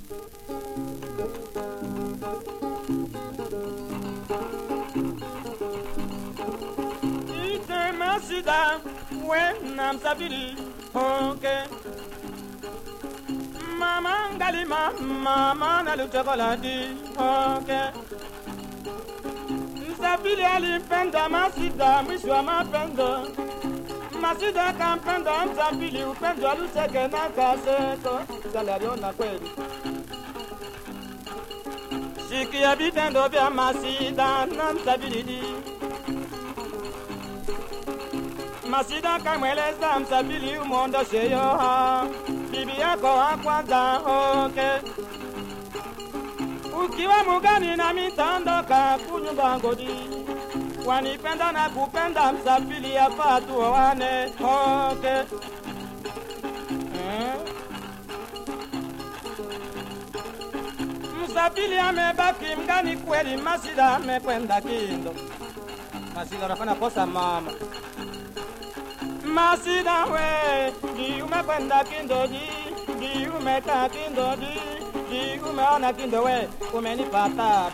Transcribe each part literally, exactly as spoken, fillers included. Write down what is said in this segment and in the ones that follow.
Ite masida when I'm sabili okay. Mama ngalima mama na lu chocolate okay. Sabili alimpenda masida mwisho wa mapendo. Masida kampenda msabili upendo aluseke na kaseko. Salariona kweli sikia vitendo vya masida na msabili. Masida kamweleza msabili umondoshe yo bibi yako wa kwanza okay. Ukiwa mugani na mitandoka kunyumba ngodi. Wanipenda na kupenda msafiri hapa tuoane okay. Hmm? Msafiri amebaki mgani kweli masida amekwenda kindo. Masida unafanya kosa mama. Masida we di umekwenda kindo di di umeka kindo di di umeona kindo we umenipata.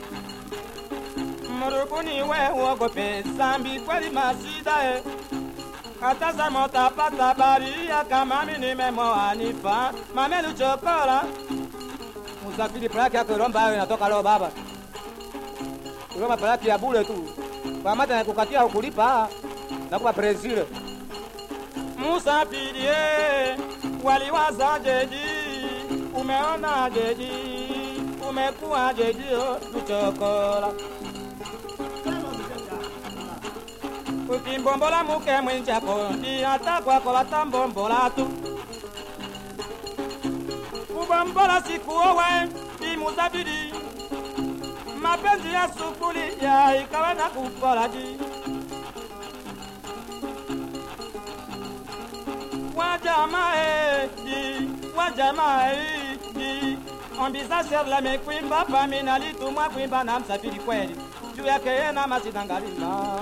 Murukuni we uogope zambi kweli masida e. Hata za motapata baria kama mimi nimemoanifa mamelu chokora. Musafiri plaki yako romba ayo inatoka leo baba. Uroma plaki ya bure tu. Kwa mata na kukatia ukulipa na kupa Brazil. Musafiri e waliwaza jeji umeona jeji umekuwa jeji chokora. Ukimbombola muke mwenchako ndi hata kwako batambombola tu. Kubombola siku owe ndi muzabiri. Mapenzi ya sukuli ya ikawa na kupola ji. Wajamae di wajamae di. Ambisa la mekwimba paminali tumwa kwimba na msafiri kweli. Juu yake yena masida ngalima.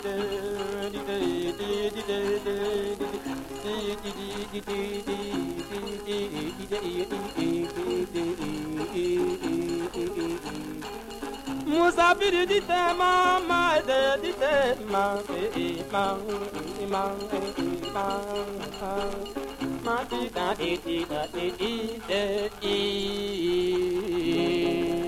Musafiri dite mama de dite ma ma ma ma ma ti da ti da ti de i